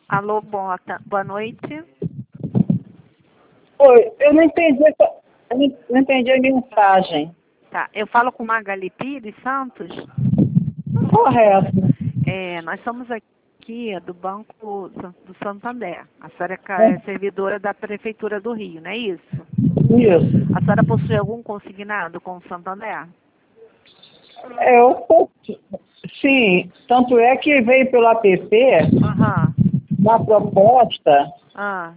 Alô, boa noite. Oi, eu não entendi, eu não entendi a mensagem. Tá, eu falo com Magali Pires Santos. Correto. Nós somos aqui do Banco do Santander. A senhora é servidora da Prefeitura do Rio, não é isso? Isso. A senhora possui algum consignado com o Santander? Sim, tanto é que veio pelo app Aham. uma proposta Ah,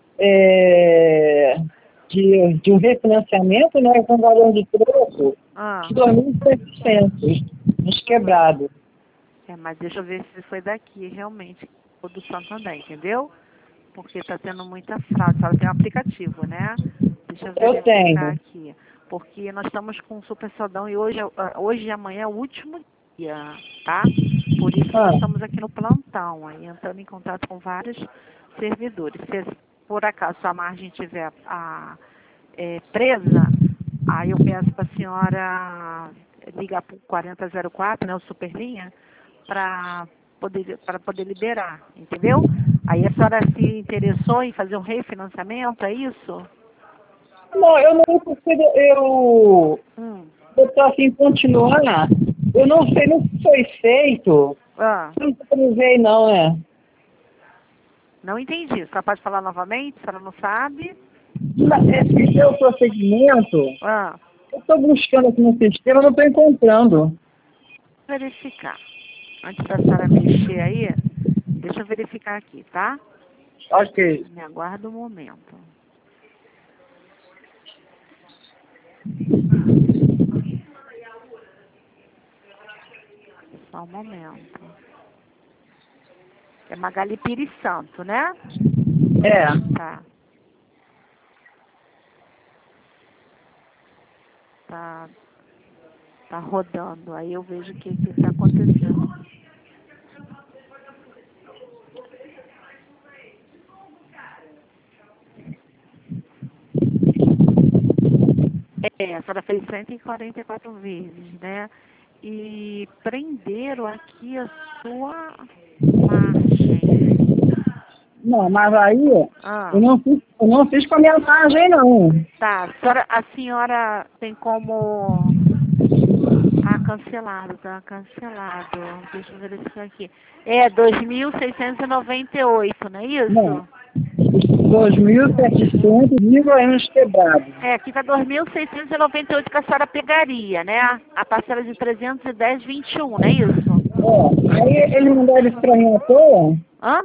de um refinanciamento, né, com valor de troco ah. de 2.700, nos quebrados. Mas deixa eu ver se foi daqui, realmente, ou do Santander, entendeu? Porque está tendo muita fraude. A senhora tem um aplicativo, né? Deixa eu Eu verificar tenho. aqui. Porque nós estamos com um super saudão e hoje e amanhã é o último dia, tá? Por isso nós estamos aqui no plantão, aí entrando em contato com vários servidores. Se por acaso a margem estiver presa, aí eu peço para a senhora ligar para o 4004, né, o Superlinha, para poder liberar, entendeu? Aí a senhora se interessou em fazer um refinanciamento, é isso? Não, eu não consigo, eu estou assim, continuar. Eu não sei nem se foi feito. Ah, Não veio não, né? não entendi. A senhora pode falar novamente? A senhora não sabe? Esse seu procedimento, Ah, eu estou buscando aqui no sistema, não estou encontrando. verificar. Antes da senhora mexer aí, deixa eu verificar aqui, tá? Ok. Me aguarda um momento. Só um momento. É Magali Pires Santo, né? É. Tá. Tá rodando. Aí eu vejo o que está acontecendo. A senhora fez 144 vezes, né? E prenderam aqui a sua margem. Não, mas aí Ah, eu não fiz com a minha margem, não. tá. A senhora tem como... Tá cancelado, tá cancelado. Deixa eu verificar aqui. É 2.698, não é Não. isso? 2.700 anos quebrados. Aqui tá 2.698 que a senhora pegaria, né? A parcela de 310,21, não é isso? Aí ele não deve estranhar à toa, Hã?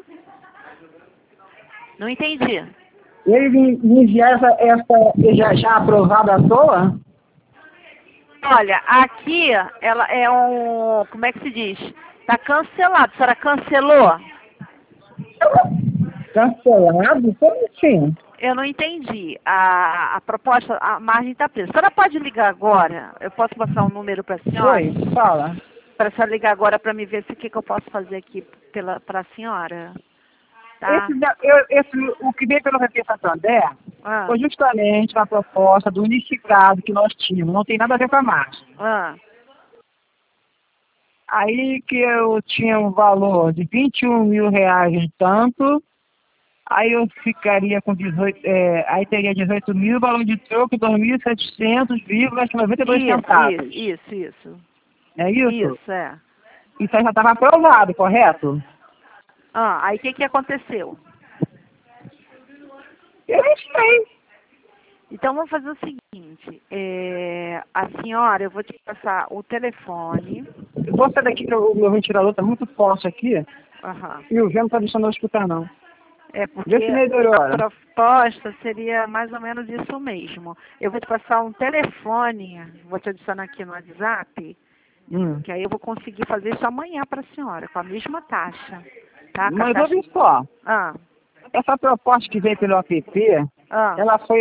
Não entendi. ele me enviar essa já aprovada à toa. Olha, aqui ela é como é que se diz? Tá cancelado. A senhora cancelou? Cancelado? Como assim? Eu não entendi. A proposta, a margem está presa. A senhora pode ligar agora? Eu posso passar um número para a senhora? Oi, fala. Para a senhora ligar agora para me ver o que eu posso fazer aqui para a senhora. Tá? O que veio pelo VP Santander Ah, foi justamente a proposta do unificado que nós tínhamos, não tem nada a ver com a margem. ah. Aí que eu tinha um valor de 21 mil reais de tanto, aí eu ficaria com 18, aí teria 18 mil, valor de troco 2.700,92 centavos. Isso. É isso? Isso, é. Isso aí já estava aprovado, correto? Aí o que aconteceu? Eu não sei. Então, vamos fazer o seguinte. A senhora, eu vou te passar o telefone. Eu vou sair daqui que o meu ventilador está muito forte aqui Aham. e o vento não está deixando eu escutar, não. Porque Vê se melhora. a proposta seria mais ou menos isso mesmo. Eu vou te passar um telefone, vou te adicionar aqui no WhatsApp, que aí eu vou conseguir fazer isso amanhã para a senhora, com a mesma taxa. Tá? Mas ouve só, Ah, essa proposta que veio pelo app, ela foi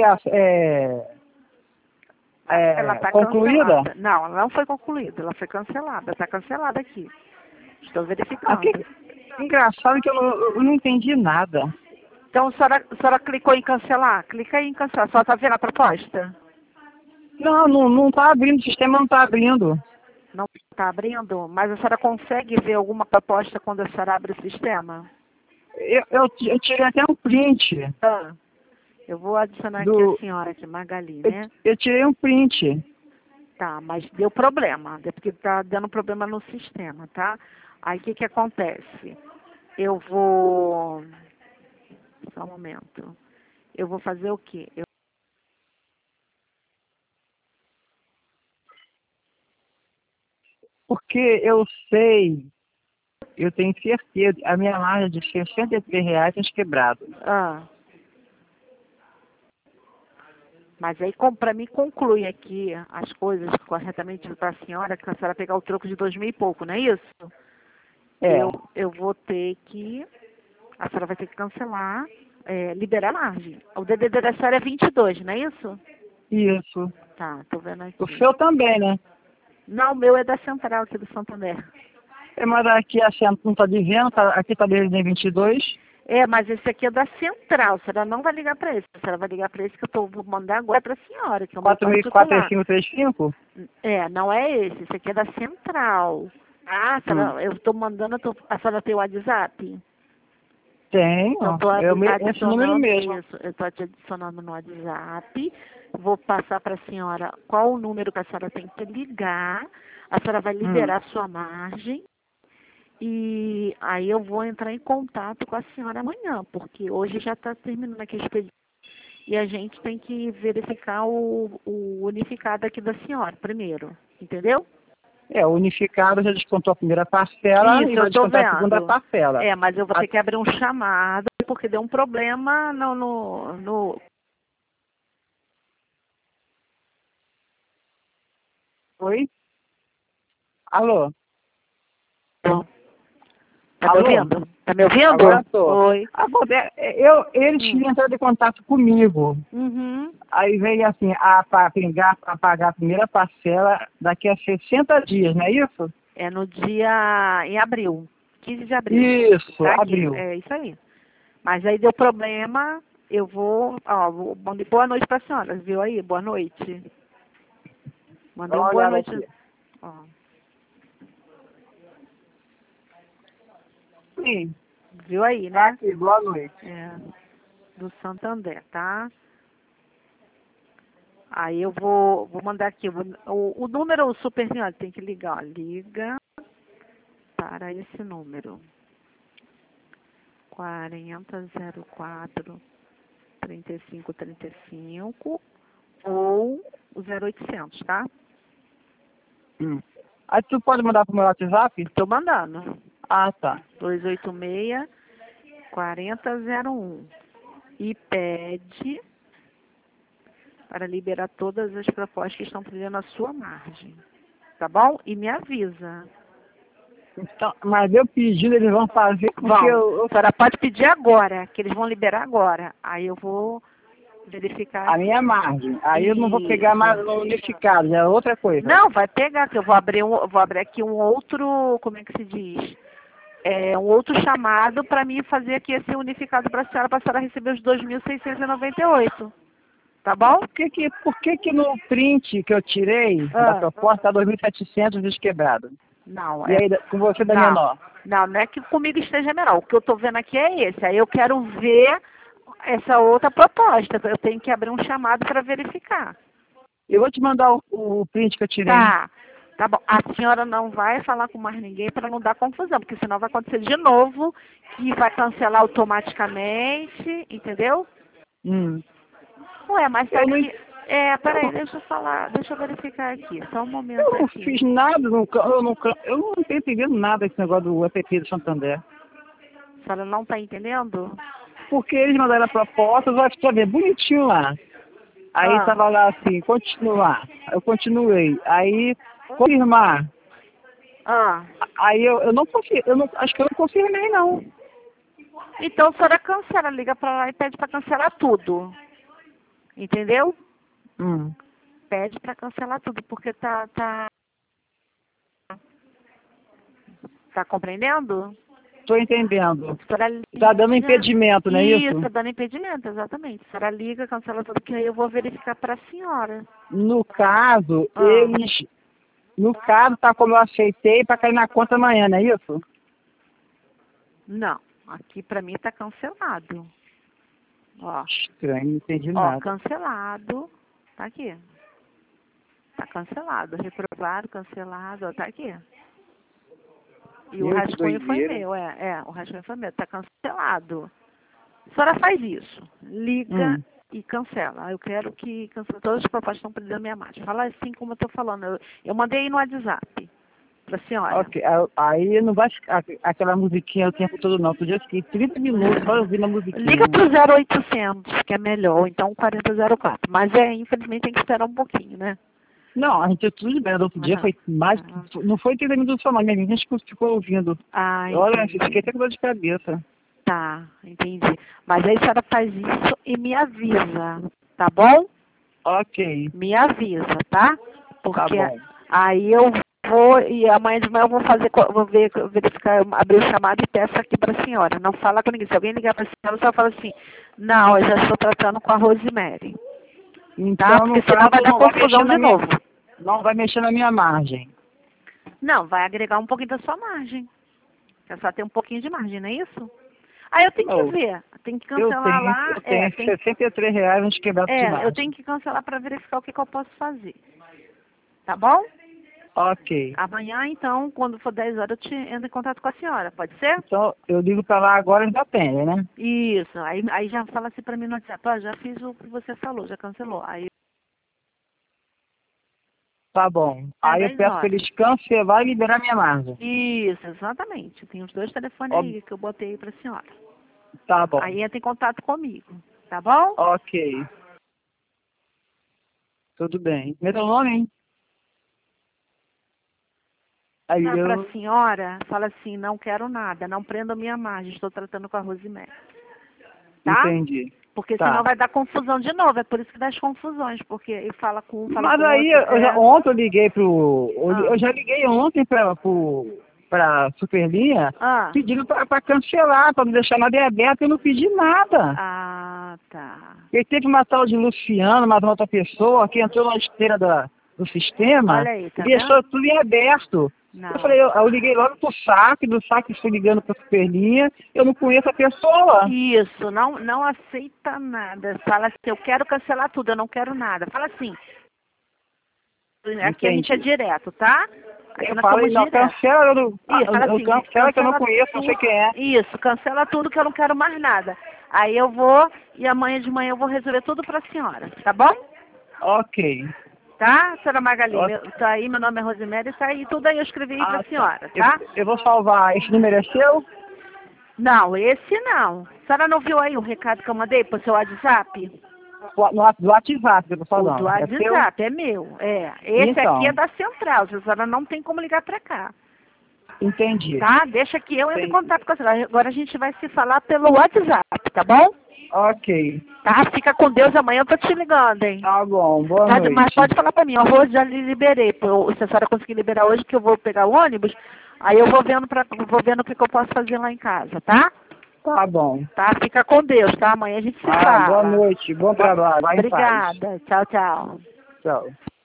ela está concluída? cancelada. Não, ela não foi concluída, ela foi cancelada. Está cancelada aqui. Estou verificando. Engraçado que eu não entendi nada. Então, a senhora clicou em cancelar? Clica aí em cancelar. A senhora está vendo a proposta? Não está abrindo, o sistema não está abrindo. Não está abrindo? Mas a senhora consegue ver alguma proposta quando a senhora abre o sistema? eu tirei até um print. Ah, eu vou adicionar aqui a senhora, aqui, Magali, né? Eu tirei um print. Tá, mas deu problema, porque tá dando problema no sistema, tá? Aí o que acontece? Eu vou... Só um momento. Eu vou fazer o quê? Porque eu sei, eu tenho certeza, a minha margem de R$ 63 tinha quebrado. Mas aí, para mim, conclui aqui as coisas corretamente para a senhora, que a senhora pegar o troco de 2.000 e pouco, não é isso? É. Eu vou ter que... A senhora vai ter que cancelar, liberar a margem. O DDD da senhora é 22, não é isso? Isso. Tá, tô vendo aqui. O seu também, né? Não, o meu é da Central aqui do Santander. Mas aqui a Central não está dizendo, aqui está desde 22. Mas esse aqui é da Central. A senhora não vai ligar para esse. A senhora vai ligar para esse que eu vou mandar agora para a senhora, que é o meu particular. 4.045? Não é esse. Esse aqui é da Central. Ah, senhora, eu estou mandando... A senhora tem o WhatsApp? Tenho. Esse número mesmo. Isso, eu estou te adicionando no WhatsApp. Vou passar para a senhora qual o número que a senhora tem que ligar. A senhora vai liberar a sua margem. E aí eu vou entrar em contato com a senhora amanhã, porque hoje já está terminando aqui a expediente. E a gente tem que verificar o unificado aqui da senhora primeiro, entendeu? O unificado já descontou a primeira parcela e vai descontar a segunda parcela. Mas eu vou ter que abrir um chamado, porque deu um problema no... Oi? Alô? Tá me ouvindo? Tá me ouvindo? Agora tô. Oi. Eles tinham entrado em contato comigo. Uhum. Aí veio assim, a pagar a primeira parcela daqui a 60 dias, não é isso? É no dia... em abril. 15 de abril. Isso, Tá aqui. abril. É isso aí. Mas aí deu problema, eu vou... mandei boa noite pra senhora, viu aí? Boa noite. Mandei uma boa noite. Ó. Sim. Viu aí, né? Tá aqui, boa noite. Do Santander, tá? Aí eu vou mandar aqui. O número, o super senhora, tem que ligar, ó. Liga para esse número. 4004 3535 ou o 0800, tá? Aí tu pode mandar pro meu WhatsApp? Tô mandando. Ah, tá. 286-4001. E pede para liberar todas as propostas que estão prendendo a sua margem. Tá bom? E me avisa. Então, mas eu pedindo, eles vão fazer porque A senhora pode pedir agora, que eles vão liberar agora. Aí eu vou verificar. A minha margem. Aí eu não vou pegar mais no unificado, já é outra coisa. Não, vai pegar, que eu vou abrir aqui um outro, como é que se diz? Um outro chamado para mim fazer aqui esse unificado para a senhora receber os 2.698. Tá bom? Por que no print que eu tirei da proposta está 2.700 desquebrado? Não. E aí com você dá menor? Não é que comigo esteja menor. O que eu estou vendo aqui é esse. Aí eu quero ver essa outra proposta. Eu tenho que abrir um chamado para verificar. Eu vou te mandar o print que eu tirei. Tá bom. A senhora não vai falar com mais ninguém para não dar confusão, porque senão vai acontecer de novo, que vai cancelar automaticamente, entendeu? Mas sabe que... peraí, deixa eu verificar aqui, só um momento aqui. Eu não fiz nada, eu não estou entendendo nada desse negócio do app do Santander. A senhora não está entendendo? Porque eles mandaram a proposta, vai ver bonitinho lá. Aí estava lá assim, continuar. Eu continuei. Aí, confirmar. Aí eu não confirmei, acho que eu não confirmei não. Então a senhora cancela, liga para lá e pede para cancelar tudo. Entendeu? Pede para cancelar tudo, porque tá compreendendo? Estou entendendo. Está dando impedimento, não é isso? Isso, está dando impedimento, exatamente. A senhora liga, cancela tudo, que aí eu vou verificar para a senhora. No caso, tá como eu aceitei para cair na conta amanhã, não é isso? Não. aqui pra mim tá cancelado. Ó. Estranho, não entendi Ó, nada. cancelado. Tá aqui. Tá cancelado. Reprovado, cancelado. Ó, tá aqui. E o Meu, que rascunho foi doideira. meu, o rascunho foi meu. Tá cancelado. A senhora faz isso. Liga e cancela. Eu quero que cancele todas as propostas que estão perdendo minha margem. Fala assim como eu tô falando. Eu mandei aí no WhatsApp pra senhora. Ok, aí não vai ficar aquela musiquinha o tempo todo não. Outro dia eu fiquei 30 minutos só ouvindo a musiquinha. Liga pro 0800, que é melhor, ou então 4004. Mas infelizmente tem que esperar um pouquinho, né? Não, a gente tudo bem, no outro dia foi mais, não foi 30 minutos só, mas a gente ficou ouvindo. Ah, Olha, entendi. fiquei até com dor de cabeça. Tá, entendi. Mas aí a senhora faz isso e me avisa, tá bom? Ok, Me avisa, tá? Porque tá bom. aí eu vou, e amanhã de manhã eu vou fazer, verificar, abrir o chamado e peço aqui pra senhora. Não fala com ninguém. Se alguém ligar pra senhora, só fala assim, não, eu já estou tratando com a Rosemary. Então, Tá? Porque senão vai dar confusão de novo. Não vai mexer na minha margem. Não, vai agregar um pouquinho da sua margem. Você só tem um pouquinho de margem, não é isso? Aí eu tenho que ver. Tem que cancelar lá. Eu tenho R$63 uns quebrados de margem. Eu tenho que cancelar para verificar o que eu posso fazer. Tá bom? Ok. Amanhã, então, quando for 10 horas, eu te entro em contato com a senhora. Pode ser? Então, eu ligo pra lá agora e já tem, né? Isso. Aí já fala assim pra mim no WhatsApp. Ó, já fiz o que você falou, já cancelou. Aí Tá bom. Aí eu 10 peço pra horas. eles cancelar e liberar minha margem. Isso, exatamente. Tem os dois telefones aí que eu botei aí pra senhora. Tá bom. Aí entra em contato comigo. Tá bom? Ok. Tudo bem. Meu nome, hein? Aí Pra senhora, fala assim, não quero nada, não prenda minha margem, estou tratando com a Rosemary. Tá? Entendi. Porque Tá. senão vai dar confusão de novo, é por isso que dá as confusões, porque ele fala com um, fala Mas com o aí, outro. ontem eu liguei eu já liguei ontem pra Superlinha, pedindo pra cancelar, pra não deixar nada em aberto, eu não pedi nada. Ah, tá. Ele teve uma tal de Luciano, mais uma outra pessoa, que entrou na esteira do sistema. Olha aí, tá e deixou vendo? tudo em aberto. Não. Eu falei, eu liguei logo pro saque, do saque fui ligando pra Superlinha, eu não conheço a pessoa. Isso, não aceita nada. Fala assim, eu quero cancelar tudo, eu não quero nada. Fala assim. Aqui a gente é direto, tá? Aqui Eu falei, não, cancela, cancela que eu não conheço, não sei quem é. Isso, cancela tudo que eu não quero mais nada. Aí eu vou, e amanhã de manhã eu vou resolver tudo pra senhora, tá bom? Ok. Tá, senhora Magali? Tá aí, meu nome é Rosemary, tá aí, tudo aí eu escrevi aí pra senhora, tá? Eu vou salvar. Esse número é seu? Não, esse não. A senhora não viu aí o recado que eu mandei pro seu WhatsApp? Do WhatsApp, eu tô falando. O do WhatsApp é meu, Esse então, aqui é da central, a senhora não tem como ligar pra cá. Entendi. Tá? Deixa que eu entre em contato com a senhora. Agora a gente vai se falar pelo WhatsApp, tá bom? Ok. Tá? Fica com Deus, amanhã eu tô te ligando, hein? Tá bom, boa noite. Mas pode falar pra mim, o arroz já lhe liberei. Se a senhora conseguir liberar hoje, que eu vou pegar o ônibus, aí eu vou vendo o que eu posso fazer lá em casa, tá? Tá bom. Tá? Fica com Deus, tá? Amanhã a gente se fala. Boa noite, bom trabalho. Obrigada. Tchau, tchau. Tchau.